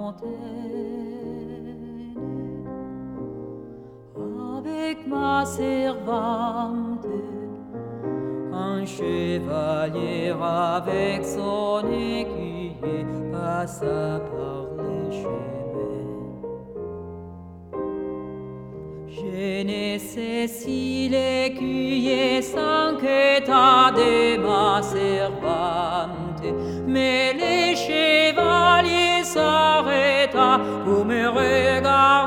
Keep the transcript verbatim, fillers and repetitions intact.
fontaine avec ma servante, un chevalier avec son écuyer passa par les chemins. Je ne sais si l'écuyer s'inquiéta de ma servante, mais le chevalier s'arrêta pour me regarder.